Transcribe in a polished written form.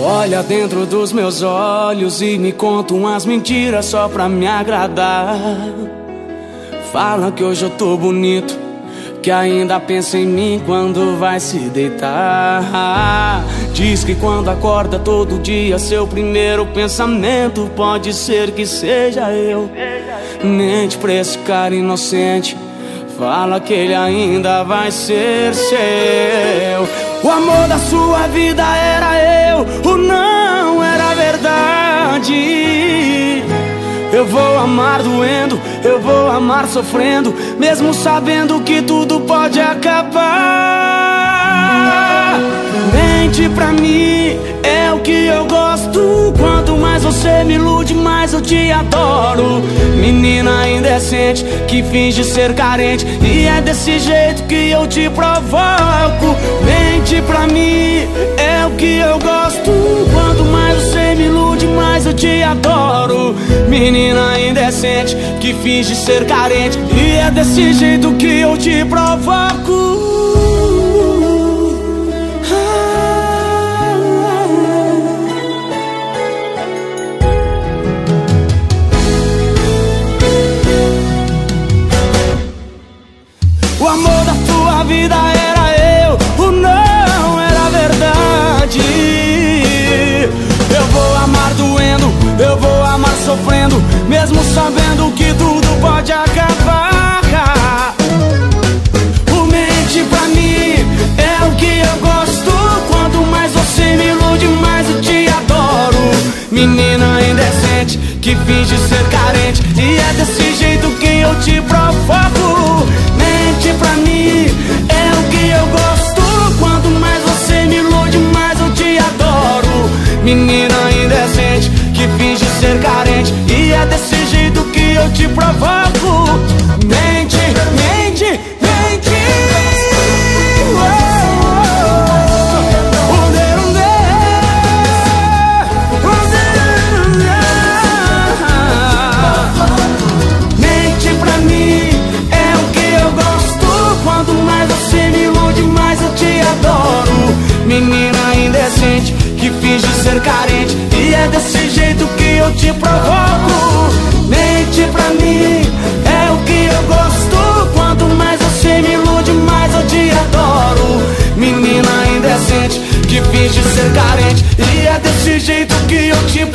Olha dentro dos meus olhos e me conta umas mentiras só pra me agradar. Fala que hoje eu tô bonito, que ainda pensa em mim quando vai se deitar. Diz que quando acorda todo dia seu primeiro pensamento pode ser que seja eu. Mente pra esse cara inocente, fala que ele ainda vai ser seu. O amor da sua vida era eu, o não era verdade. Eu vou amar doendo, eu vou amar sofrendo, mesmo sabendo que tudo pode acabar. Mente pra mim, é o que eu gosto. Quanto mais você me ilude, mais eu te adoro. Menina indecente, que finge ser carente, e é desse jeito que eu te provoco. Mente pra mim, é o que eu gosto. Quanto mais você me ilude, mais eu te adoro. Menina indecente, que finge ser carente, e é desse jeito que eu te provoco. O amor da tua vida era eu, o não era verdade. Eu vou amar doendo, eu vou amar sofrendo, mesmo sabendo que tudo pode acabar. O mente pra mim é o que eu gosto. Quanto mais você me ilude, mais eu te adoro. Menina indecente, que finge ser carente, e é desse jeito que eu te provoco. Mente pra mim, é o que eu gosto. Quanto mais você me ilude, mais eu te adoro. Menina indecente, que finge ser carente, e é desse jeito que eu te provoco. Mente, mente, mente. Mente pra mim, é o que eu gosto. Quanto mais você me ilude, mais eu te adoro. Menina indecente, que finge ser carente, e é desse jeito que eu te provoco. Mente pra mim, é o que eu gosto. Quanto mais você me ilude, mais eu te adoro. Menina indecente, que finge ser carente, e é desse jeito que eu te provoco.